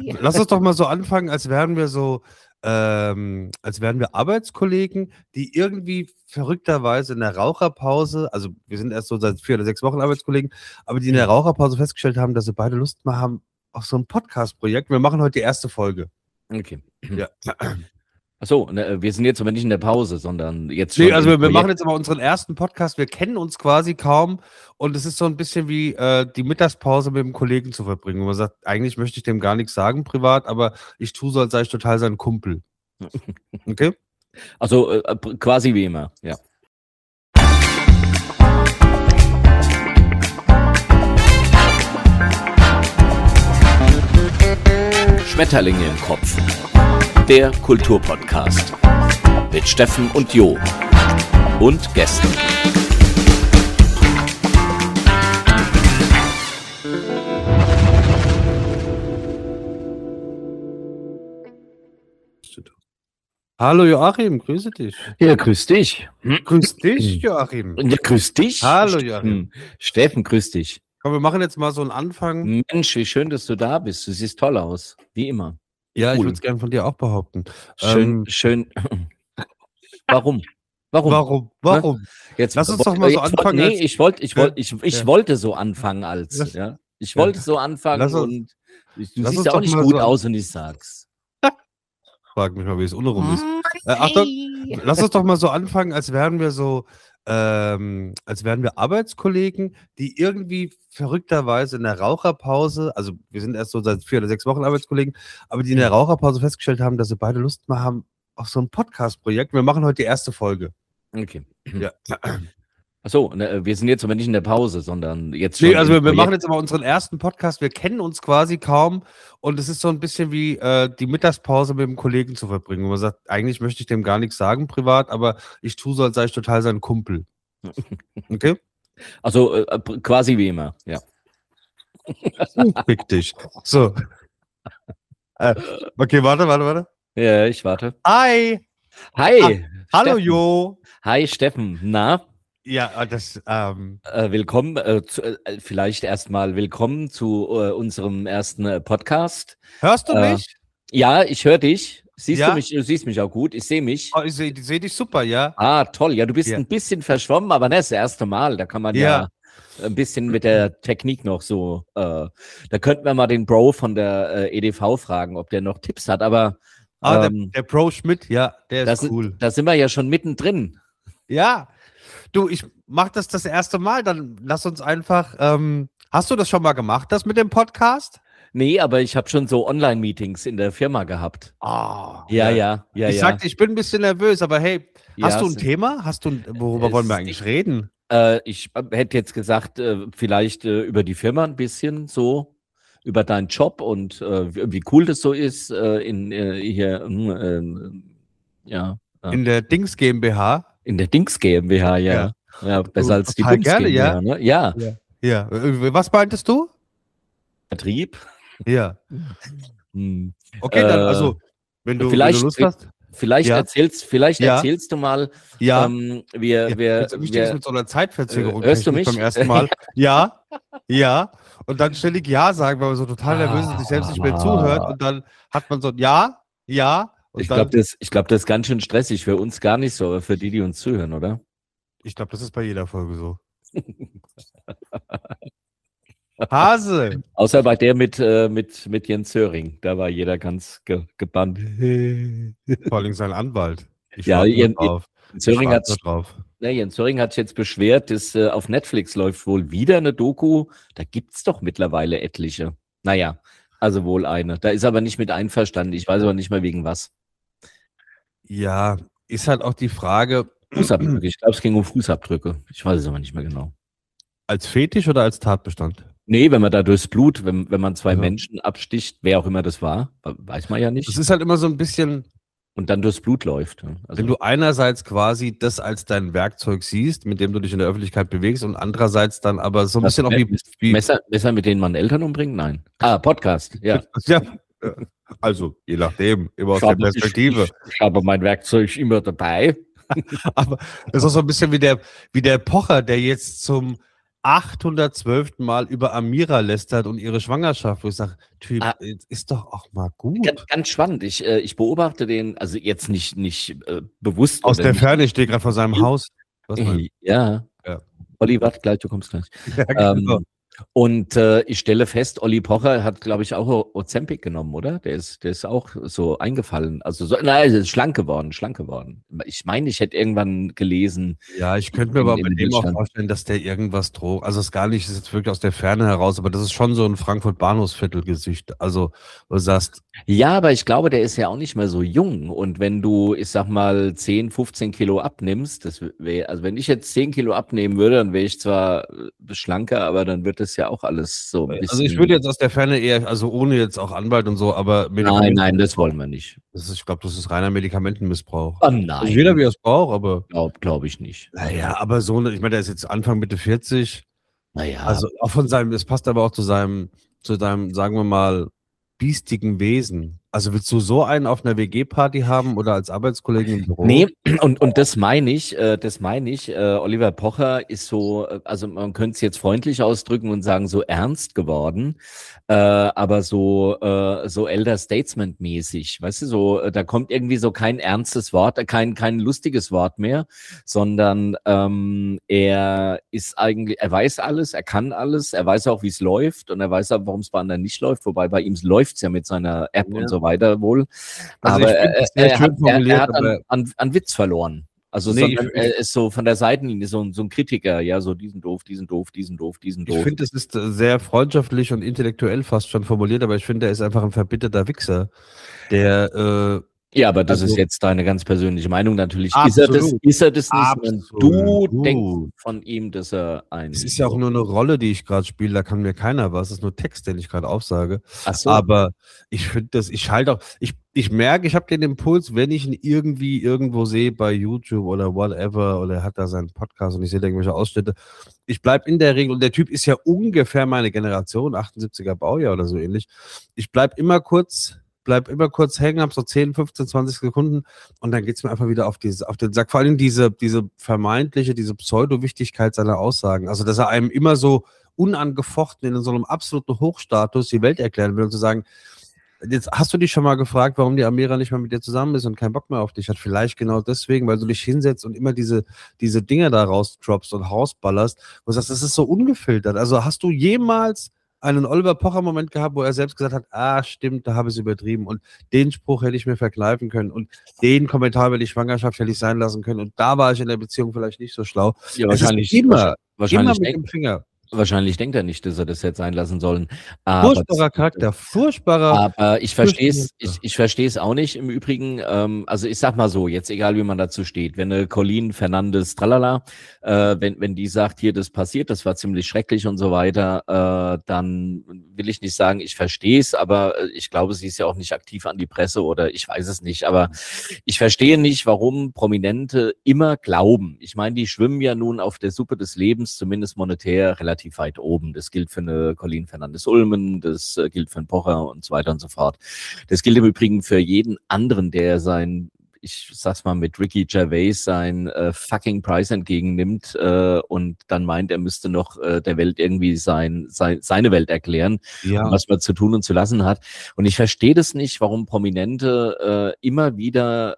Lass uns doch mal so anfangen, als wären wir Arbeitskollegen, die irgendwie verrückterweise in der Raucherpause, also wir sind erst so seit 4 oder 6 Wochen Arbeitskollegen, aber die in der Raucherpause festgestellt haben, dass sie beide Lust mal haben auf so ein Podcast-Projekt. Wir machen heute die erste Folge. Okay. Ja. Achso, wir sind jetzt aber nicht in der Pause, sondern jetzt schon. Nee, also wir machen jetzt aber unseren ersten Podcast. Wir kennen uns quasi kaum und es ist so ein bisschen wie die Mittagspause mit dem Kollegen zu verbringen, wo man sagt, eigentlich möchte ich dem gar nichts sagen privat, aber ich tue so, als sei ich total sein Kumpel. Okay? Also quasi wie immer, ja. Schmetterlinge im Kopf. Der Kulturpodcast mit Steffen und Jo und Gästen. Hallo Joachim, grüße dich. Ja, grüß dich. Grüß dich, Joachim. Ja, grüß dich. Hallo Joachim. Steffen, grüß dich. Komm, wir machen jetzt mal so einen Anfang. Mensch, wie schön, dass du da bist. Du siehst toll aus, wie immer. Ja, Cool. ich würde es gerne von dir auch behaupten. Schön. Warum? Warum? Jetzt Lass uns doch mal so anfangen. Nee, ich wollte so anfangen als. Ich wollte so anfangen und du siehst ja auch nicht gut aus und ich sag's. Frag mich mal, wie es unrum ist. Achtung, lass uns doch mal so anfangen, als wären wir Arbeitskollegen, die irgendwie verrückterweise in der Raucherpause, also wir sind erst so seit 4 oder 6 Wochen Arbeitskollegen, aber die in der Raucherpause festgestellt haben, dass sie beide Lust mal haben auf so ein Podcast-Projekt. Wir machen heute die erste Folge. Okay. Ja. Achso, wir sind jetzt aber nicht in der Pause, sondern jetzt schon. Nee, also wir machen jetzt aber unseren ersten Podcast. Wir kennen uns quasi kaum und es ist so ein bisschen wie die Mittagspause mit dem Kollegen zu verbringen, wo man sagt, eigentlich möchte ich dem gar nichts sagen privat, aber ich tue so, als sei ich total sein Kumpel. Okay? Also quasi wie immer, ja. Fick dich. So. Okay, warte. Ja, ich warte. Hi! Hi! Hallo Steffen. Jo! Hi Steffen, na? Ja, das, willkommen, vielleicht erstmal willkommen zu unserem ersten Podcast. Hörst du mich? Ja, ich höre dich. Siehst Ja? du mich? Du siehst mich auch gut. Ich sehe mich. Oh, ich seh dich super, ja. Ah, toll. Ja, du bist Ja. ein bisschen verschwommen, aber das erste Mal. Da kann man ja ein bisschen mit der Technik noch so. Da könnten wir mal den Bro von der EDV fragen, ob der noch Tipps hat. Aber der Pro Schmidt, ja, der ist cool. Da sind wir ja schon mittendrin. Ja. Du, ich mach das erste Mal, dann lass uns einfach, hast du das schon mal gemacht, das mit dem Podcast? Nee, aber ich habe schon so Online-Meetings in der Firma gehabt. Oh, Ja. Ich sagte, ich bin ein bisschen nervös, aber hey, hast du ein Thema? Worüber wollen wir eigentlich reden? Ich hätte jetzt gesagt, vielleicht über die Firma ein bisschen so, über deinen Job und wie cool das so ist in der Dings GmbH. In der Dings GmbH, ja. Ja, besser als die Bums gerne, GmbH, ne? Ja. Was meintest du? Vertrieb. Ja. Okay, dann, also, wenn du Lust hast. Vielleicht erzählst du mal. Ja. Jetzt mit so einer Zeitverzögerung. Hörst du mich? Beim ersten Mal. Ja. Und dann ständig Ja sagen, weil man so total nervös ist, sich selbst nicht mehr zuhört. Und dann hat man so Ja. Und ich glaube, das ist ganz schön stressig. Für uns gar nicht so, aber für die uns zuhören, oder? Ich glaube, das ist bei jeder Folge so. Hase! Außer bei der mit Jens Söring. Da war jeder ganz gebannt. Vor allem sein Anwalt. Jens Söring hat sich jetzt beschwert, dass auf Netflix läuft wohl wieder eine Doku. Da gibt es doch mittlerweile etliche. Naja, also wohl eine. Da ist aber nicht mit einverstanden. Ich weiß aber nicht mehr wegen was. Ja, ist halt auch die Frage. Fußabdrücke. Ich glaube, es ging um Fußabdrücke. Ich weiß es aber nicht mehr genau. Als Fetisch oder als Tatbestand? Nee, wenn man da durchs Blut, wenn man 2 Menschen absticht, wer auch immer das war, weiß man ja nicht. Das ist halt immer so ein bisschen. Und dann durchs Blut läuft. Also wenn du einerseits quasi das als dein Werkzeug siehst, mit dem du dich in der Öffentlichkeit bewegst und andererseits dann aber so ein bisschen auch wie Messer, mit denen man Eltern umbringt? Nein. Podcast, ja. Ja. Also, je nachdem, immer aus der Perspektive. Ich habe mein Werkzeug immer dabei. Aber das ist auch so ein bisschen wie der Pocher, der jetzt zum 812. Mal über Amira lästert und ihre Schwangerschaft, wo ich sage, Typ, ist doch auch mal gut. Ganz, ganz spannend. Ich beobachte den, also jetzt nicht bewusst. Aus der Ferne, ich stehe gerade vor seinem Haus. Was ja. Olli, warte gleich, du kommst gleich. Ja, genau. Und ich stelle fest, Olli Pocher hat, glaube ich, auch Ozempic genommen, oder? Der ist auch so eingefallen. Also er ist schlank geworden. Ich meine, ich hätte irgendwann gelesen. Ja, ich könnte mir aber bei dem auch vorstellen, dass der irgendwas droht. Also es ist gar nicht, das ist jetzt wirklich aus der Ferne heraus, aber das ist schon so ein Frankfurt-Bahnhofsviertel-Gesicht. Also du sagst. Ja, aber ich glaube, der ist ja auch nicht mehr so jung. Und wenn du, ich sag mal, 10, 15 Kilo abnimmst, also wenn ich jetzt 10 Kilo abnehmen würde, dann wäre ich zwar schlanker, aber dann wird das ja auch alles so ein bisschen. Also ich würde jetzt aus der Ferne eher, also ohne jetzt auch Anwalt und so, aber Nein, das wollen wir nicht. Ich glaube, das ist reiner Medikamentenmissbrauch. Oh nein. Also jeder, wie er es braucht, aber. Glaube ich nicht. Naja, aber so, ich meine, der ist jetzt Anfang Mitte 40. Naja. Also auch das passt aber auch zu deinem, sagen wir mal, biestigen Wesen. Also willst du so einen auf einer WG-Party haben oder als Arbeitskollegen im Büro? Nee, und das meine ich. Oliver Pocher ist so, also man könnte es jetzt freundlich ausdrücken und sagen, so ernst geworden, aber so Elder Statesman-mäßig, weißt du, so, da kommt irgendwie so kein ernstes Wort, kein lustiges Wort mehr, sondern er weiß alles, er kann alles, er weiß auch, wie es läuft und er weiß auch, warum es bei anderen nicht läuft, wobei bei ihm läuft es ja mit seiner App und so weiter wohl. Also aber er hat an Witz verloren. Also er ist so von der Seitenlinie so ein Kritiker, ja, so diesen doof. Ich finde, es ist sehr freundschaftlich und intellektuell fast schon formuliert, aber ich finde, er ist einfach ein verbitterter Wichser, der ja, aber das ist jetzt deine ganz persönliche Meinung natürlich. Ist er das nicht? Du denkst von ihm, dass er ein... Es ist ja auch nur eine Rolle, die ich gerade spiele, da kann mir keiner was. Es ist nur Text, den ich gerade aufsage. Ach so. Aber ich finde das, ich merke, ich habe den Impuls, wenn ich ihn irgendwie irgendwo sehe bei YouTube oder whatever, oder er hat da seinen Podcast und ich sehe da irgendwelche Ausschnitte, ich bleibe in der Regel, und der Typ ist ja ungefähr meine Generation, 78er Baujahr oder so ähnlich, ich bleibe immer kurz hängen, habe so 10, 15, 20 Sekunden und dann geht es mir einfach wieder auf den Sack. Vor allem diese vermeintliche, diese Pseudo-Wichtigkeit seiner Aussagen. Also, dass er einem immer so unangefochten in so einem absoluten Hochstatus die Welt erklären will und zu sagen, jetzt hast du dich schon mal gefragt, warum die Amira nicht mehr mit dir zusammen ist und keinen Bock mehr auf dich hat. Vielleicht genau deswegen, weil du dich hinsetzt und immer diese Dinge da rausdroppst und rausballerst, wo du sagst, das ist so ungefiltert. Also hast du jemals einen Oliver Pocher-Moment gehabt, wo er selbst gesagt hat, stimmt, da habe ich es übertrieben und den Spruch hätte ich mir verkneifen können und den Kommentar über die Schwangerschaft hätte ich sein lassen können und da war ich in der Beziehung vielleicht nicht so schlau. Ja, wahrscheinlich immer mit dem Finger. Wahrscheinlich denkt er nicht, dass er das hätte sein lassen sollen. Furchtbarer Charakter, furchtbarer. Aber ich verstehe es auch nicht im Übrigen. Also ich sag mal so, jetzt egal wie man dazu steht, wenn eine Colleen Fernandes tralala, wenn die sagt, hier, das passiert, das war ziemlich schrecklich und so weiter, dann will ich nicht sagen, ich verstehe es, aber ich glaube, sie ist ja auch nicht aktiv an die Presse oder ich weiß es nicht. Aber ich verstehe nicht, warum Prominente immer glauben. Ich meine, die schwimmen ja nun auf der Suppe des Lebens, zumindest monetär, relativ weit oben. Das gilt für eine Colleen Fernandes-Ulmen, das gilt für einen Pocher und so weiter und so fort. Das gilt im Übrigen für jeden anderen, der ich sag's mal mit Ricky Gervais, sein fucking Preis entgegennimmt und dann meint, er müsste noch der Welt irgendwie seine Welt erklären, was man zu tun und zu lassen hat. Und ich verstehe das nicht, warum Prominente immer wieder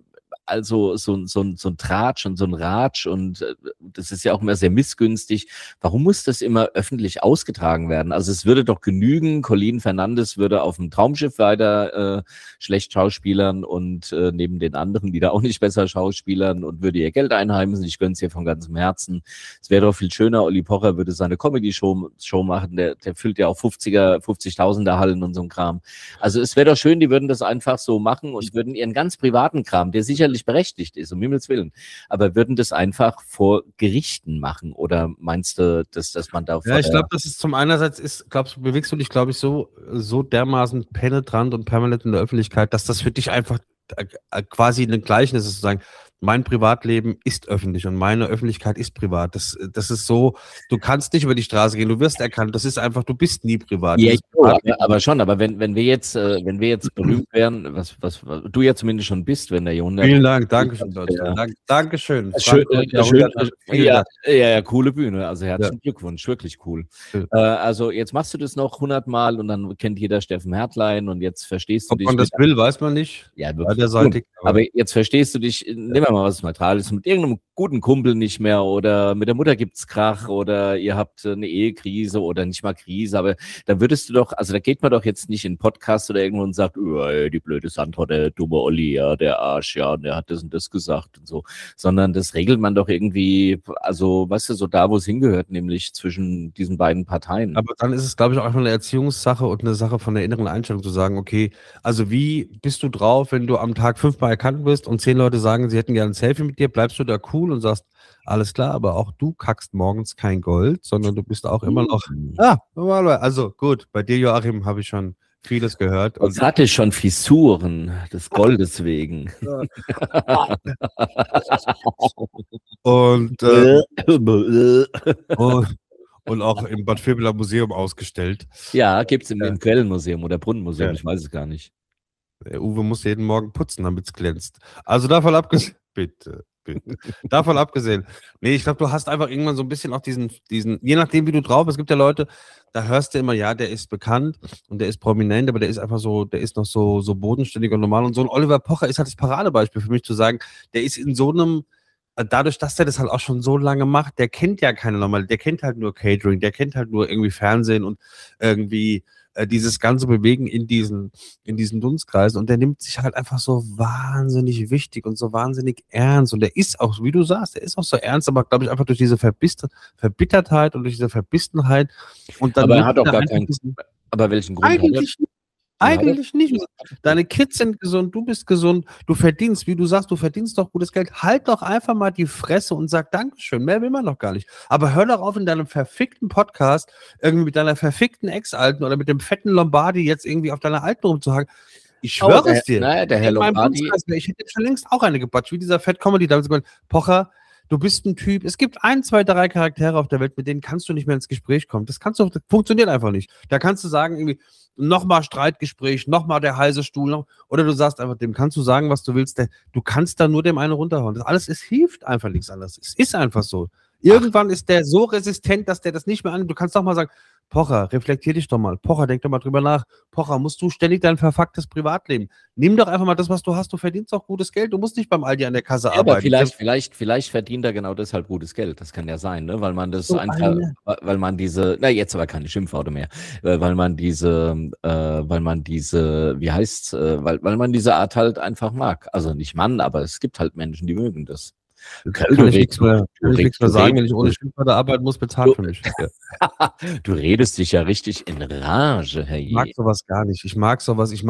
also so ein Tratsch und so ein Ratsch und das ist ja auch immer sehr missgünstig. Warum muss das immer öffentlich ausgetragen werden? Also es würde doch genügen, Colleen Fernandes würde auf dem Traumschiff weiter schlecht schauspielern und neben den anderen, die da auch nicht besser schauspielern und würde ihr Geld einheimsen. Ich gönn's ihr von ganzem Herzen. Es wäre doch viel schöner, Olli Pocher würde seine Comedy-Show machen, der füllt ja auch 50.000er Hallen und so ein Kram. Also es wäre doch schön, die würden das einfach so machen und würden ihren ganz privaten Kram, der sicherlich berechtigt ist, um Himmels Willen, aber würden das einfach vor Gerichten machen oder meinst du, dass man da... Ja, ich glaube, das ist zum einerseits bewegst du dich, glaube ich, so dermaßen penetrant und permanent in der Öffentlichkeit, dass das für dich einfach quasi ein Gleichnis ist, zu sagen, mein Privatleben ist öffentlich und meine Öffentlichkeit ist privat. Das ist so, du kannst nicht über die Straße gehen, du wirst erkannt, das ist einfach, du bist nie privat. Ja, aber wenn wir jetzt berühmt wären, was du ja zumindest schon bist, wenn der Jahrhundert. Vielen Dank, Dankeschön, Deutschland. Ja. Dankeschön. Ja, coole Bühne, also herzlichen Glückwunsch, wirklich cool. Also jetzt machst du das noch 100 Mal und dann kennt jeder Steffen Hertlein und jetzt verstehst du dich. Ob man das will, weiß man nicht. Ja, wirklich. Aber jetzt verstehst du dich, nehmen wir mal was Neutrales, mit irgendeinem guten Kumpel nicht mehr oder mit der Mutter gibt's Krach oder ihr habt eine Ehekrise oder nicht mal Krise, aber da würdest du doch, also da geht man doch jetzt nicht in einen Podcast oder irgendwo und sagt, die blöde Sandra, der dumme Olli, ja, der Arsch, ja, und der hat das und das gesagt und so, sondern das regelt man doch irgendwie, also, weißt du, so da, wo es hingehört, nämlich zwischen diesen beiden Parteien. Aber dann ist es, glaube ich, auch einfach eine Erziehungssache und eine Sache von der inneren Einstellung zu sagen, okay, also wie bist du drauf, wenn du am Tag 5-mal erkannt wirst und 10 Leute sagen, sie hätten gerne ein Selfie mit dir, bleibst du da cool und sagst, alles klar, aber auch du kackst morgens kein Gold, sondern du bist auch immer noch, also gut, bei dir, Joachim, habe ich schon vieles gehört. Und hatte schon Fissuren des Goldes wegen. Und auch im Bad Vilbel Museum ausgestellt. Ja, gibt es im Quellenmuseum oder Brunnenmuseum, ich weiß es gar nicht. Der Uwe muss jeden Morgen putzen, damit es glänzt. Also davon abgesehen, bitte. Davon abgesehen. Nee, ich glaube, du hast einfach irgendwann so ein bisschen auch diesen, je nachdem, wie du drauf bist, es gibt ja Leute, da hörst du immer, ja, der ist bekannt und der ist prominent, aber der ist einfach so, der ist noch so bodenständig und normal. Und so ein Oliver Pocher ist halt das Paradebeispiel für mich zu sagen, der ist in so einem, dadurch, dass der das halt auch schon so lange macht, der kennt ja keine normale, der kennt halt nur Catering, der kennt halt nur irgendwie Fernsehen und irgendwie dieses ganze Bewegen in diesen Dunstkreisen und der nimmt sich halt einfach so wahnsinnig wichtig und so wahnsinnig ernst und der ist auch, wie du sagst, der ist auch so ernst, aber glaube ich einfach durch diese Verbittertheit und durch diese Verbissenheit und dann. Aber er hat auch gar keinen, aber welchen Grund eigentlich hat er? Eigentlich nicht. Deine Kids sind gesund, du bist gesund, du verdienst, wie du sagst, du verdienst doch gutes Geld. Halt doch einfach mal die Fresse und sag Dankeschön. Mehr will man doch gar nicht. Aber hör doch auf, in deinem verfickten Podcast irgendwie mit deiner verfickten Ex-Alten oder mit dem fetten Lombardi jetzt irgendwie auf deiner Alten rumzuhaken. Ich schwöre es dir. Naja, der Herr Lombardi. Ich hätte schon längst auch eine gebatscht, wie dieser Fett-Comedy. Da Pocher, du bist ein Typ. Es gibt 1, 2, 3 Charaktere auf der Welt, mit denen kannst du nicht mehr ins Gespräch kommen. Das funktioniert einfach nicht. Da kannst du sagen, irgendwie, nochmal Streitgespräch, nochmal der heiße Stuhl, oder du sagst einfach, dem kannst du sagen, was du willst. Du kannst da nur dem einen runterhauen. Das alles, es hilft einfach nichts anderes. Es ist einfach so. Irgendwann ist der so resistent, dass der das nicht mehr annimmt. Du kannst doch mal sagen, Pocher, reflektier dich doch mal. Pocher, denk doch mal drüber nach. Pocher, musst du ständig dein verfucktes Privatleben. Nimm doch einfach mal das, was du hast. Du verdienst doch gutes Geld. Du musst nicht beim Aldi an der Kasse arbeiten. Aber vielleicht verdient er genau deshalb gutes Geld. Das kann ja sein, ne? Weil man das so einfach, weil man diese, jetzt aber keine Schimpfworte mehr, weil man diese, wie heißt's, weil man diese Art halt einfach mag. Also nicht Mann, aber es gibt halt Menschen, die mögen das. Kann ich nichts mehr sagen, wenn ich ohne Schimpfwörter arbeiten muss, bezahlt für mich. Ja. Du redest dich ja richtig in Rage, Herr Ich mag sowas gar nicht. Ich mag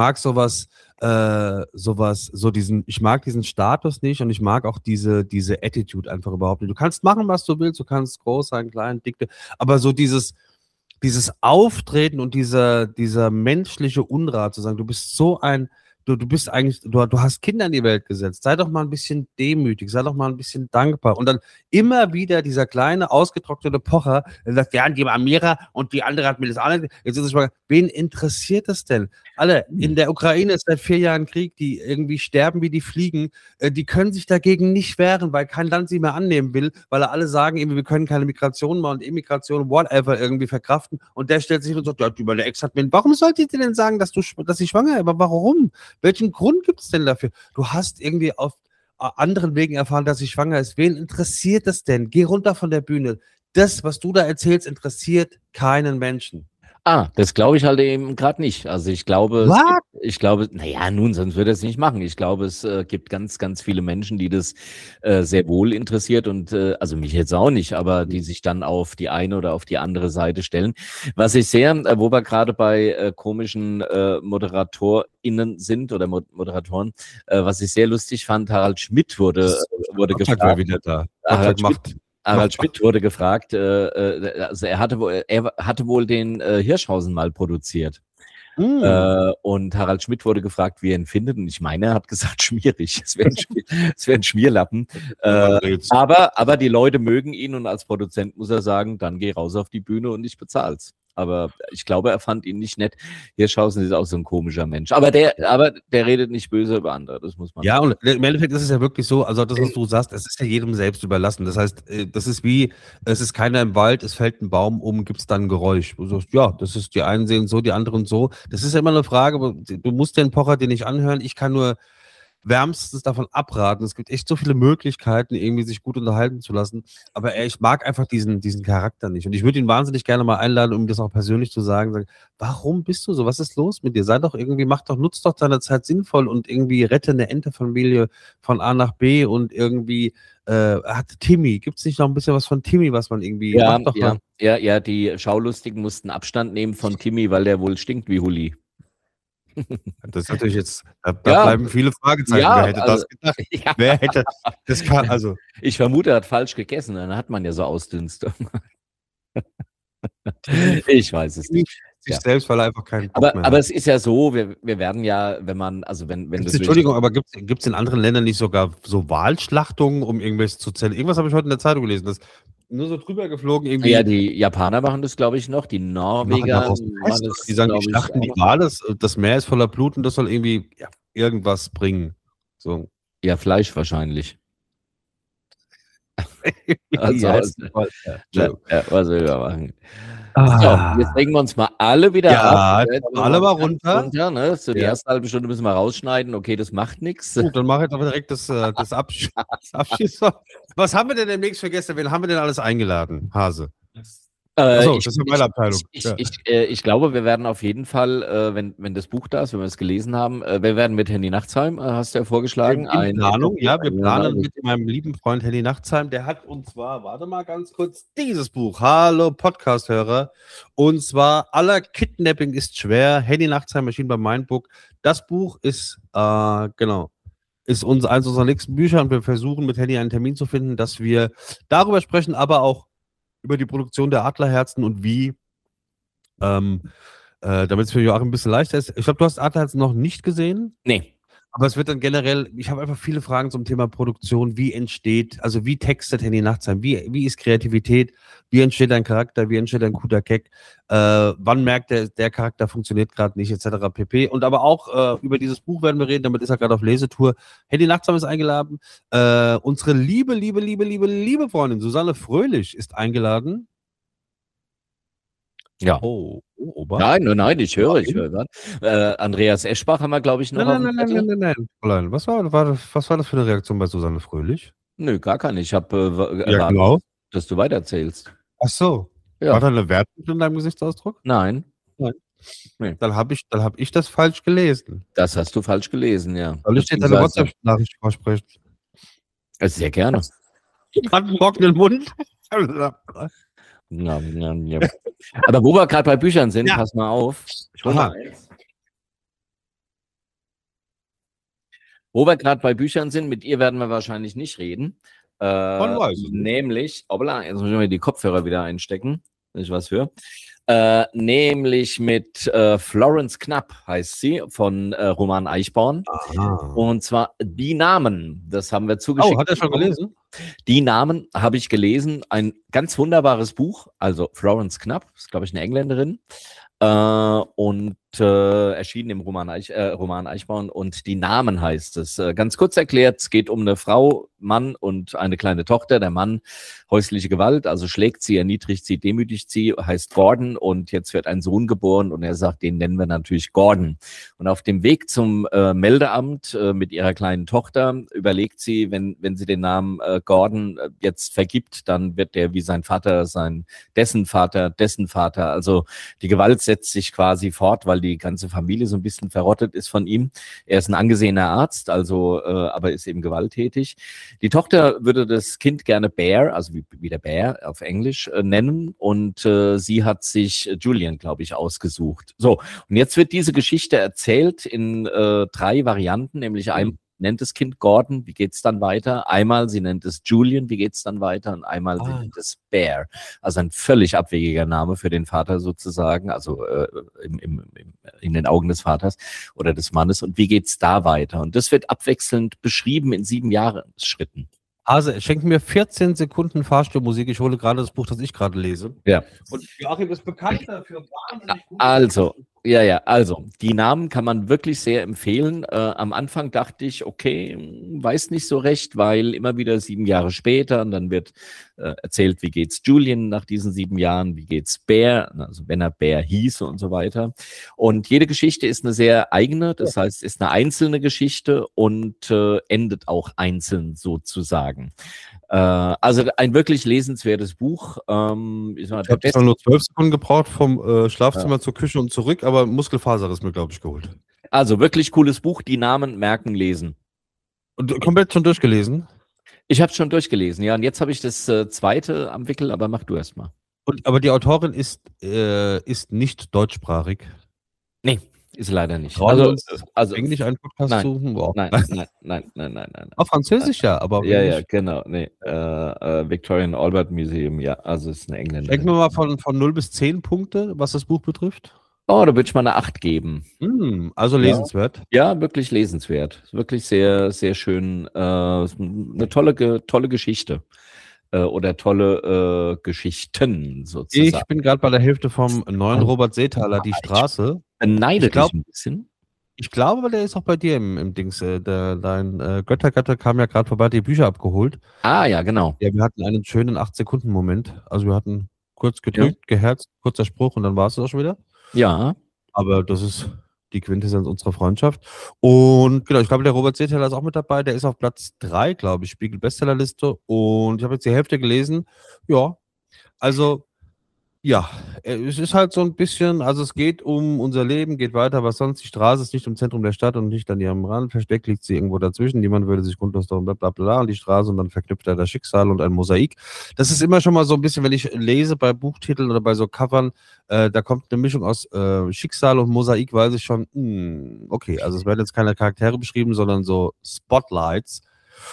diesen Status nicht und ich mag auch diese Attitude einfach überhaupt nicht. Du kannst machen, was du willst, du kannst groß sein, klein, dick, aber so dieses Auftreten und dieser menschliche Unrat zu sagen, du bist so ein, du bist eigentlich, du hast Kinder in die Welt gesetzt. Sei doch mal ein bisschen demütig, sei doch mal ein bisschen dankbar. Und dann immer wieder dieser kleine, ausgetrocknete Pocher, der sagt, ja, die Amira und die andere hat mir das alle. Jetzt ist es mal, wen interessiert das denn? Alle, in der Ukraine ist seit 4 Jahren Krieg, die irgendwie sterben wie die Fliegen. Die können sich dagegen nicht wehren, weil kein Land sie mehr annehmen will, weil alle sagen, irgendwie, wir können keine Migration mehr und Immigration, whatever, irgendwie verkraften. Und der stellt sich und sagt, ja, meine Ex hat mir, warum sollte ich dir denn sagen, dass ich schwanger bin? Aber warum? Welchen Grund gibt es denn dafür? Du hast irgendwie auf anderen Wegen erfahren, dass sie schwanger ist. Wen interessiert das denn? Geh runter von der Bühne. Das, was du da erzählst, interessiert keinen Menschen. Das glaube ich halt eben gerade nicht. Also ich glaube, sonst würde er es nicht machen. Ich glaube, es gibt ganz, ganz viele Menschen, die das sehr wohl interessiert und also mich jetzt auch nicht, aber die sich dann auf die eine oder auf die andere Seite stellen. Was ich sehr, wo wir gerade bei komischen ModeratorInnen sind oder Moderatoren, was ich sehr lustig fand, Harald Schmidt wurde gefragt. War wieder da. Harald Schmidt wurde gefragt, also er hatte wohl den Hirschhausen mal produziert. Und Harald Schmidt wurde gefragt, wie er ihn findet. Und ich meine, er hat gesagt, schmierig. Es wäre ein Schmierlappen. Aber die Leute mögen ihn und als Produzent muss er sagen, dann geh raus auf die Bühne und ich bezahl's. Aber ich glaube, er fand ihn nicht nett. Hirschhausen ist auch so ein komischer Mensch. Aber der redet nicht böse über andere, das muss man sagen. Und im Endeffekt ist es ja wirklich so, also das, was du sagst, es ist ja jedem selbst überlassen. Das heißt, das ist wie, es ist keiner im Wald, es fällt ein Baum um, gibt es dann ein Geräusch. Du sagst, ja, das ist, die einen sehen so, die anderen so. Das ist ja immer eine Frage, du musst den Pocher dir nicht anhören. Ich kann nur wärmstens davon abraten. Es gibt echt so viele Möglichkeiten, irgendwie sich gut unterhalten zu lassen. Aber ich mag einfach diesen Charakter nicht. Und ich würde ihn wahnsinnig gerne mal einladen, um das auch persönlich zu sagen, warum bist du so? Was ist los mit dir? Nutz doch deine Zeit sinnvoll und irgendwie rette eine Entenfamilie von A nach B und irgendwie hat Timmy. Gibt es nicht noch ein bisschen was von Timmy, was man irgendwie Ja, die Schaulustigen mussten Abstand nehmen von Timmy, weil der wohl stinkt wie Hulli. Das ist natürlich jetzt, da bleiben viele Fragezeichen. Wer hätte das gedacht? Ja. Wer hätte das kann, also. Ich vermute, er hat falsch gegessen, dann hat man ja so Ausdünste. Ich weiß es nicht. Sich selbst, weil er einfach keinen Bock mehr hat. Aber es ist ja so, wir werden ja, wenn das Entschuldigung, aber gibt es in anderen Ländern nicht sogar so Wahlschlachtungen, um irgendwas zu zählen? Irgendwas habe ich heute in der Zeitung gelesen, das nur so drüber geflogen irgendwie. Ja, die Japaner machen das, glaube ich, noch, die Norweger die sagen, die schlachten die Wale, das Meer ist voller Blut und das soll irgendwie irgendwas bringen. So. Ja, Fleisch wahrscheinlich. Was will wir machen? So, jetzt legen wir uns mal alle wieder ab. Alle mal runter. Ne? So die erste halbe Stunde müssen wir rausschneiden. Okay, das macht nichts. Gut, dann mache ich aber direkt das Abschluss. Was haben wir denn demnächst für Gäste? Wen haben wir denn alles eingeladen, Hase? Achso, das ist ja meine Abteilung. Ich glaube, wir werden auf jeden Fall, wenn das Buch da ist, wenn wir es gelesen haben, wir werden mit Henny Nachtsheim, hast du ja vorgeschlagen. Wir planen mit meinem lieben Freund Henny Nachtsheim, der hat und zwar, warte mal ganz kurz, dieses Buch, hallo Podcast-Hörer, und zwar Aller Kidnapping ist schwer, Henny Nachtsheim erschien bei Mindbook. Das Buch ist, ist eins unserer nächsten Bücher und wir versuchen mit Henny einen Termin zu finden, dass wir darüber sprechen, aber auch über die Produktion der Adlerherzen und wie, damit es für Joachim ein bisschen leichter ist. Ich glaube, du hast Adlerherzen noch nicht gesehen. Nee. Aber es wird dann generell, ich habe einfach viele Fragen zum Thema Produktion, wie entsteht, also wie textet Henny Nachtsheim, wie ist Kreativität, wie entsteht ein Charakter, wie entsteht ein guter Gag, wann merkt der Charakter funktioniert gerade nicht, etc. pp. Und aber auch über dieses Buch werden wir reden, damit ist er gerade auf Lesetour. Henny Nachtsheim ist eingeladen, unsere liebe Freundin Susanne Fröhlich ist eingeladen. Ja. Nein, ich höre. Andreas Eschbach haben wir, glaube ich, noch. Nein. Fräulein, was war das für eine Reaktion bei Susanne Fröhlich? Nö, gar keine. Ich habe erwartet, dass du weiterzählst. Ach so. Ja. War da eine Wertung in deinem Gesichtsausdruck? Nein. Nee. Dann hab ich das falsch gelesen. Das hast du falsch gelesen, ja. Soll ich dir deine WhatsApp-Nachricht vorsprechen? Sehr gerne. Hat einen trockenen Mund. Ja. Aber wo wir gerade bei Büchern sind, pass mal auf. Wo wir gerade bei Büchern sind, mit ihr werden wir wahrscheinlich nicht reden. Nämlich, jetzt muss ich mal die Kopfhörer wieder einstecken, wenn ich was höre. Nämlich mit Florence Knapp heißt sie, von Roman Eichborn. Und zwar Die Namen, das haben wir zugeschickt. Oh, hat er schon gelesen? Die Namen habe ich gelesen, ein ganz wunderbares Buch, also Florence Knapp, ist glaube ich eine Engländerin, und erschienen im Roman Eichborn, und Die Namen heißt es. Ganz kurz erklärt, es geht um eine Frau, Mann und eine kleine Tochter. Der Mann häusliche Gewalt, also schlägt sie, erniedrigt sie, demütigt sie, heißt Gordon, und jetzt wird ein Sohn geboren und er sagt, den nennen wir natürlich Gordon. Und auf dem Weg zum Meldeamt mit ihrer kleinen Tochter überlegt sie, wenn sie den Namen Gordon jetzt vergibt, dann wird der wie sein Vater sein, dessen Vater. Also die Gewalt setzt sich quasi fort, weil die ganze Familie so ein bisschen verrottet ist von ihm. Er ist ein angesehener Arzt, also aber ist eben gewalttätig. Die Tochter würde das Kind gerne Bear, also wie der Bär auf Englisch, nennen, und sie hat sich Julian, glaube ich, ausgesucht. So, und jetzt wird diese Geschichte erzählt in 3 Varianten, nämlich nennt das Kind Gordon, wie geht's dann weiter? Einmal, sie nennt es Julian, wie geht's dann weiter? Und einmal, sie nennt es Bear. Also ein völlig abwegiger Name für den Vater sozusagen, also in den Augen des Vaters oder des Mannes. Und wie geht's da weiter? Und das wird abwechselnd beschrieben in 7 Jahresschritten. Hase, schenk mir 14 Sekunden Fahrstuhlmusik. Ich hole gerade das Buch, das ich gerade lese. Ja. Und Joachim ist bekannt dafür. Also, die Namen kann man wirklich sehr empfehlen. Am Anfang dachte ich, okay, weiß nicht so recht, weil immer wieder 7 Jahre später und dann wird erzählt, wie geht's Julian nach diesen 7 Jahren, wie geht's Bear, also wenn er Bear hieß und so weiter. Und jede Geschichte ist eine sehr eigene, das heißt, ist eine einzelne Geschichte und endet auch einzeln sozusagen. Also ein wirklich lesenswertes Buch. Ich habe nur 12 Sekunden gebraucht vom Schlafzimmer zur Küche und zurück, aber Muskelfaser ist mir, glaube ich, geholt. Also wirklich cooles Buch, die Namen merken, lesen. Und komplett schon durchgelesen? Ich habe es schon durchgelesen, ja. Und jetzt habe ich das zweite am Wickel, aber mach du erst mal. Aber die Autorin ist nicht deutschsprachig? Nee, ist leider nicht. Also Englisch einen Podcast suchen? Wow. Nein. Auf Französisch ja, aber ja, genau. Nee. Victoria and Albert Museum, ja. Also ist eine Engländerin. Denken wir mal von 0 bis 10 Punkte, was das Buch betrifft. Oh, da würde ich mal eine 8 geben. Also lesenswert. Ja, wirklich lesenswert. Wirklich sehr, sehr schön. Eine tolle Geschichte. Oder tolle Geschichten sozusagen. Ich bin gerade bei der Hälfte vom neuen Robert Seethaler, Die Straße. Beneide dich ein bisschen. Ich glaube, der ist auch bei dir im Dings. Dein Göttergatter kam ja gerade vorbei, die Bücher abgeholt. Ah, ja, genau. Ja, wir hatten einen schönen 8-Sekunden-Moment. Also wir hatten kurz gedrückt, geherzt, kurzer Spruch und dann war es auch schon wieder. Ja. Aber das ist die Quintessenz unserer Freundschaft. Und genau, ich glaube, der Robert Seethaler ist auch mit dabei. Der ist auf Platz 3, glaube ich, Spiegel-Bestsellerliste. Und ich habe jetzt die Hälfte gelesen. Ja, also ja, es ist halt so ein bisschen, also es geht um unser Leben, geht weiter, was sonst. Die Straße ist nicht im Zentrum der Stadt und nicht an ihrem Rand. Versteckt liegt sie irgendwo dazwischen. Niemand würde sich grundlos darum bla und die Straße und dann verknüpft er das Schicksal und ein Mosaik. Das ist immer schon mal so ein bisschen, wenn ich lese bei Buchtiteln oder bei so Covern, da kommt eine Mischung aus Schicksal und Mosaik, weiß ich schon, okay, also es werden jetzt keine Charaktere beschrieben, sondern so Spotlights.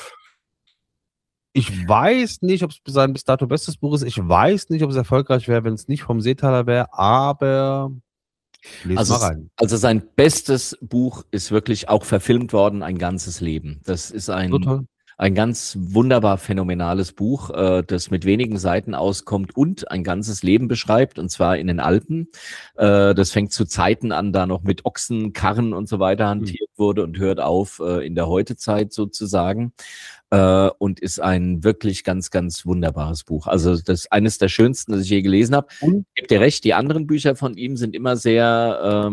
Ich weiß nicht, ob es sein bis dato bestes Buch ist. Ich weiß nicht, ob es erfolgreich wäre, wenn es nicht vom Seethaler wäre, aber lese mal rein. Also sein bestes Buch ist wirklich auch verfilmt worden, Ein ganzes Leben. Das ist ein ganz wunderbar phänomenales Buch, das mit wenigen Seiten auskommt und ein ganzes Leben beschreibt, und zwar in den Alpen. Das fängt zu Zeiten an, da noch mit Ochsen, Karren und so weiter hantiert wurde und hört auf in der Heutezeit sozusagen. Und ist ein wirklich ganz, ganz wunderbares Buch. Also das ist eines der schönsten, das ich je gelesen habe. Ich gebe dir recht, die anderen Bücher von ihm sind immer sehr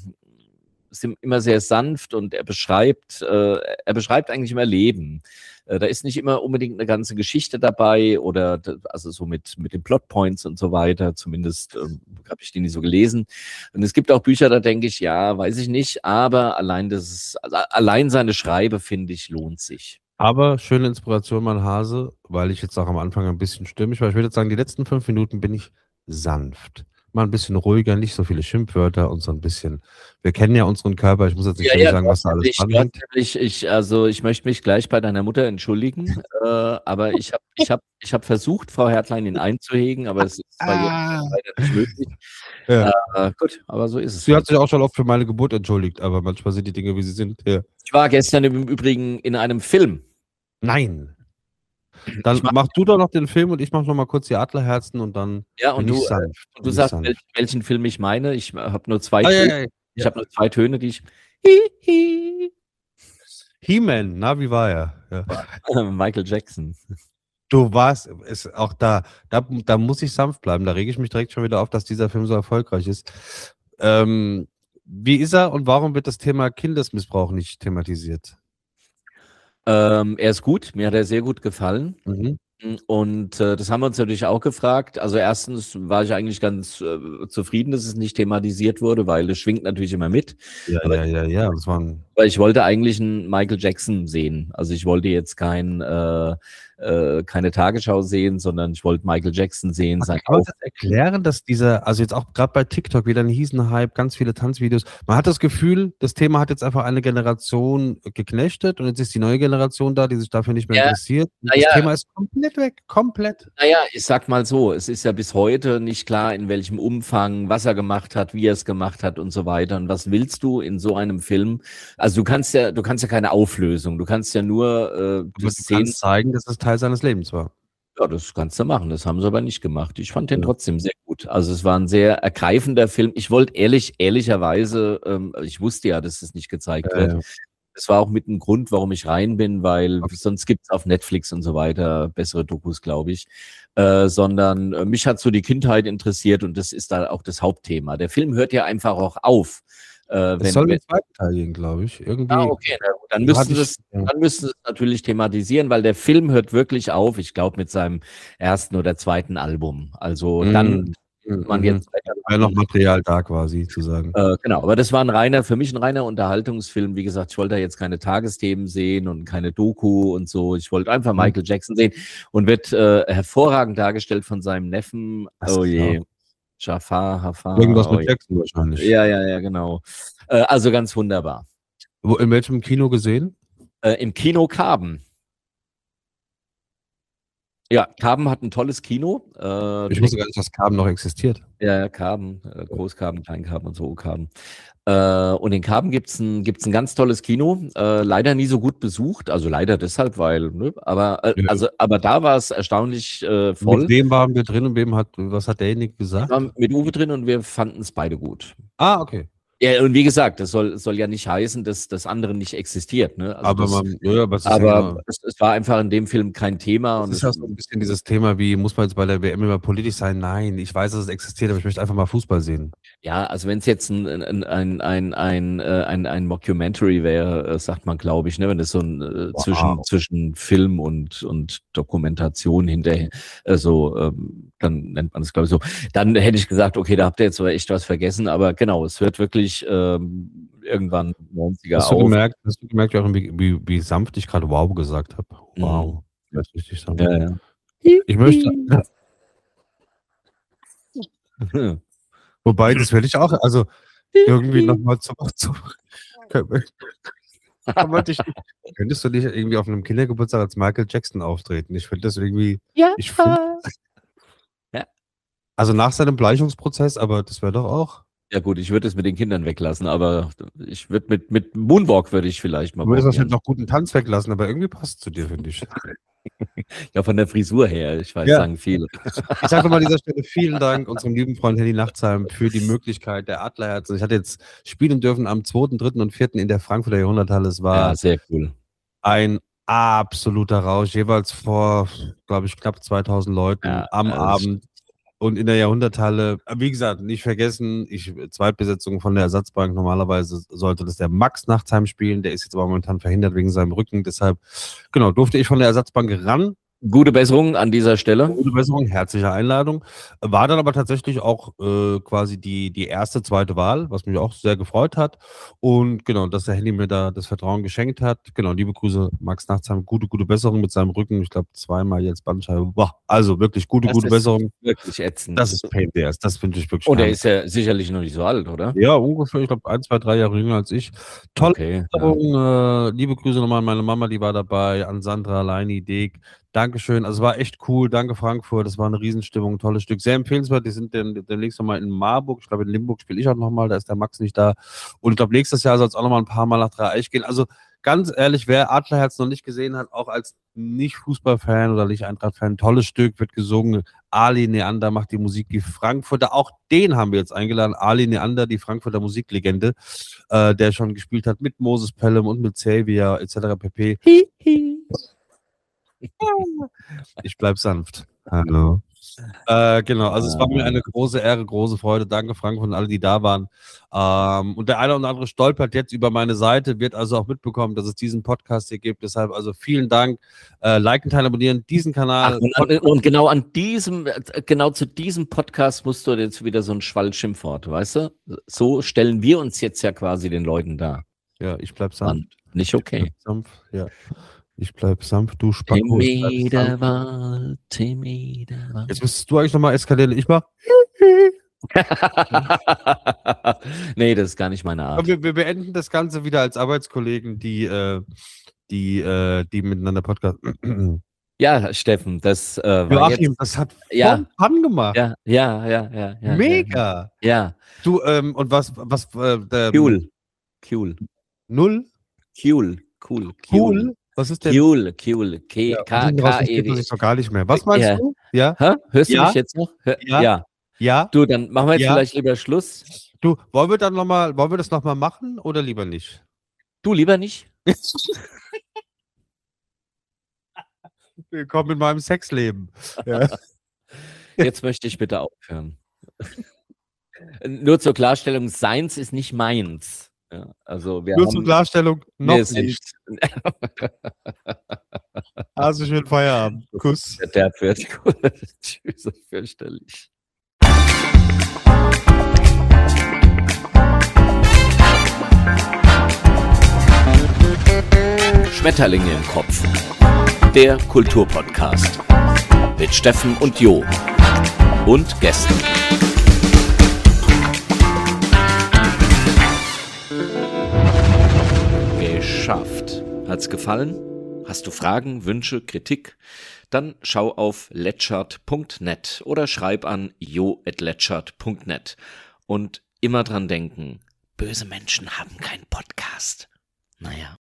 sanft und er beschreibt eigentlich immer Leben. Da ist nicht immer unbedingt eine ganze Geschichte dabei oder also so mit den Plotpoints und so weiter. Zumindest habe ich die nicht so gelesen. Und es gibt auch Bücher, da denke ich, ja, weiß ich nicht, aber allein seine Schreibe, finde ich, lohnt sich. Aber schöne Inspiration, mein Hase, weil ich jetzt auch am Anfang ein bisschen stimmig war. Ich würde jetzt sagen, die letzten 5 Minuten bin ich sanft. Mal ein bisschen ruhiger, nicht so viele Schimpfwörter und so ein bisschen. Wir kennen ja unseren Körper. Ich muss jetzt nicht sagen, was da alles dranhängt. Ich möchte mich gleich bei deiner Mutter entschuldigen, aber ich hab versucht, Frau Hertlein ihn einzuhegen, aber es ist bei ihr leider nicht möglich. Ja. Gut, aber so ist es. Sie hat sich auch schon oft für meine Geburt entschuldigt, aber manchmal sind die Dinge, wie sie sind. Ja. Ich war gestern im Übrigen in einem Film. Nein. Dann mach du doch noch den Film und ich mach noch mal kurz die Adlerherzen und dann bin ich sanft. Du sagst, welchen Film ich meine. Ich habe nur 2 Töne. Ich habe nur 2 Töne, die ich He-Man, na, wie war er? Ja. Michael Jackson. Du warst, auch da muss ich sanft bleiben. Da rege ich mich direkt schon wieder auf, dass dieser Film so erfolgreich ist. Wie ist er und warum wird das Thema Kindesmissbrauch nicht thematisiert? Er ist gut, mir hat er sehr gut gefallen. Und das haben wir uns natürlich auch gefragt. Also erstens war ich eigentlich ganz zufrieden, dass es nicht thematisiert wurde, weil es schwingt natürlich immer mit. Ja. Das waren Weil ich wollte eigentlich einen Michael Jackson sehen. Also ich wollte jetzt keine Tagesschau sehen, sondern ich wollte Michael Jackson sehen. Kann man das erklären, dass also jetzt auch gerade bei TikTok wieder ein Hype, ganz viele Tanzvideos. Man hat das Gefühl, das Thema hat jetzt einfach eine Generation geknechtet und jetzt ist die neue Generation da, die sich dafür nicht mehr interessiert. Das Thema ist komplett weg, komplett. Naja, ich sag mal so, es ist ja bis heute nicht klar, in welchem Umfang, was er gemacht hat, wie er es gemacht hat und so weiter. Und was willst du in so einem Film? Also du kannst ja keine Auflösung, du kannst ja nur du kannst zeigen, dass es Teil seines Lebens war. Ja, das kannst du machen, das haben sie aber nicht gemacht. Ich fand den trotzdem sehr gut. Also es war ein sehr ergreifender Film. Ich wollte ehrlicherweise, ich wusste ja, dass es nicht gezeigt wird. Ja. Das war auch mit ein Grund, warum ich rein bin, weil sonst gibt es auf Netflix und so weiter bessere Dokus, glaube ich. Sondern mich hat so die Kindheit interessiert und das ist da auch das Hauptthema. Der Film hört ja einfach auch auf. Es soll den zweiten Teil gehen, glaube ich. Irgendwie. Okay, dann müssten sie es natürlich thematisieren, weil der Film hört wirklich auf, ich glaube, mit seinem ersten oder zweiten Album. Also dann man jetzt noch Material da quasi zu sagen. Genau, aber das war für mich ein reiner Unterhaltungsfilm. Wie gesagt, ich wollte da jetzt keine Tagesthemen sehen und keine Doku und so. Ich wollte einfach Michael Jackson sehen und wird hervorragend dargestellt von seinem Neffen. Jafar. Irgendwas mit Jackson wahrscheinlich. Ja, genau. Also ganz wunderbar. In welchem Kino gesehen? Im Kino Karben. Ja, Karben hat ein tolles Kino. Ich wusste gar nicht, dass Karben noch existiert. Ja, Karben, Großkarben, Kleinkarben und so Karben. Und in Karben gibt's ein ganz tolles Kino, leider nie so gut besucht, also leider deshalb, weil, ne, aber da war es erstaunlich voll. Mit wem waren wir drin und was hat derjenige gesagt? Wir waren mit Uwe drin und wir fanden es beide gut. Ah, okay. Ja, und wie gesagt, das soll ja nicht heißen, dass das andere nicht existiert. Ne? Also es war einfach in dem Film kein Thema. Das ist ja so ein bisschen dieses Thema, wie muss man jetzt bei der WM immer politisch sein? Nein, ich weiß, dass es existiert, aber ich möchte einfach mal Fußball sehen. Ja, also wenn es jetzt ein Mockumentary wäre, sagt man, glaube ich, ne, wenn es so ein zwischen Film und Dokumentation hinterher, dann nennt man es, glaube ich, so. Dann hätte ich gesagt, okay, da habt ihr jetzt aber echt was vergessen, aber genau, es wird wirklich irgendwann 90er Hast du gemerkt, wie sanft ich gerade wow gesagt habe? Wow. Das ist richtig sanft. Ja. Ich möchte. Wobei, das werde ich auch, also irgendwie nochmal könntest du nicht irgendwie auf einem Kindergeburtstag als Michael Jackson auftreten? Ich finde das irgendwie. Ja. Also nach seinem Bleichungsprozess, aber das wäre doch auch. Ja gut, ich würde es mit den Kindern weglassen, aber ich würde mit Moonwalk würde ich vielleicht mal. Du würdest wahrscheinlich noch guten Tanz weglassen, aber irgendwie passt es zu dir, finde ich. Ja, von der Frisur her, ich weiß, sagen viele. Ich sage mal an dieser Stelle vielen Dank unserem lieben Freund Henny Nachtsheim für die Möglichkeit der Adlerherzen. Ich hatte jetzt spielen dürfen am 2., 3. und 4. in der Frankfurter Jahrhunderthalle. Es war sehr cool. Ein absoluter Rausch, jeweils vor, glaube ich, knapp 2000 Leuten am Abend. Und in der Jahrhunderthalle, wie gesagt, nicht vergessen, Zweitbesetzung von der Ersatzbank. Normalerweise sollte das der Max Nachtsheim spielen. Der ist jetzt aber momentan verhindert wegen seinem Rücken. Deshalb, durfte ich von der Ersatzbank ran. Gute Besserung an dieser Stelle. Gute Besserung, herzliche Einladung. War dann aber tatsächlich auch quasi die erste, zweite Wahl, was mich auch sehr gefreut hat. Und dass der Handy mir da das Vertrauen geschenkt hat. Liebe Grüße, Max Nachtsheim, gute Besserung mit seinem Rücken. Ich glaube, 2-mal jetzt Bandscheibe. Boah, also wirklich gute Besserung. Wirklich ätzend. Das ist Pain in the Ass, das finde ich wirklich. Und er ist ja sicherlich noch nicht so alt, oder? Ja, ungefähr, ich glaube, 1, 2, 3 Jahre jünger als ich. Tolle Besserung. Liebe Grüße nochmal an meine Mama, die war dabei, an Sandra, Leini, Deg. Dankeschön, also es war echt cool, danke Frankfurt, das war eine Riesenstimmung, tolles Stück, sehr empfehlenswert, die sind demnächst nochmal in Marburg, ich glaube in Limburg spiele ich auch nochmal, da ist der Max nicht da und ich glaube nächstes Jahr soll es auch nochmal ein paar Mal nach Dreieich gehen, also ganz ehrlich, wer Adlerherz noch nicht gesehen hat, auch als Nicht-Fußball-Fan oder Nicht-Eintracht-Fan, tolles Stück, wird gesungen, Ali Neander macht die Musik, die Frankfurter, auch den haben wir jetzt eingeladen, Ali Neander, die Frankfurter Musiklegende, der schon gespielt hat mit Moses Pelham und mit Xavier etc. pp. Ich bleib sanft. Hallo. Genau, also es war mir eine große Ehre, große Freude. Danke, Frank, und alle, die da waren. Und der eine oder andere stolpert jetzt über meine Seite, wird also auch mitbekommen, dass es diesen Podcast hier gibt. Deshalb also vielen Dank. Liken, teilen, abonnieren diesen Kanal. Und genau zu diesem Podcast musst du jetzt wieder so ein Schwall-Schimpfwort, weißt du? So stellen wir uns jetzt ja quasi den Leuten dar. Ja, ich bleib sanft. Mann, nicht okay. Ich bleib sanft, du Spacko. Jetzt müsstest du eigentlich nochmal eskalieren. Ich mach. Nee, das ist gar nicht meine Art. Wir beenden das Ganze wieder als Arbeitskollegen, die miteinander Podcast. Ja, Steffen, das war Joachim, jetzt, das hat voll Fun gemacht. Ja. Mega. Ja. Du, und was Cool. 0? Cool. Was ist denn? Cool. Das ich doch gar nicht mehr. Was meinst du? Ja? Hörst du mich jetzt noch? Ja. Du, dann machen wir jetzt vielleicht lieber Schluss. Du, wollen wir das nochmal machen oder lieber nicht? Du, lieber nicht? Willkommen in meinem Sexleben. Ja. Jetzt möchte ich bitte aufhören. Nur zur Klarstellung, seins ist nicht meins. Ja, also nur zur Klarstellung, noch nicht. Also schönen Feierabend. Kuss. Der wird Tschüss, fürchterlich. Schmetterlinge im Kopf. Der Kulturpodcast. Mit Steffen und Jo. Und Gästen. Geschafft. Hat's gefallen? Hast du Fragen, Wünsche, Kritik? Dann schau auf letschert.net oder schreib an jo@letschert.net. Und immer dran denken, böse Menschen haben keinen Podcast. Naja.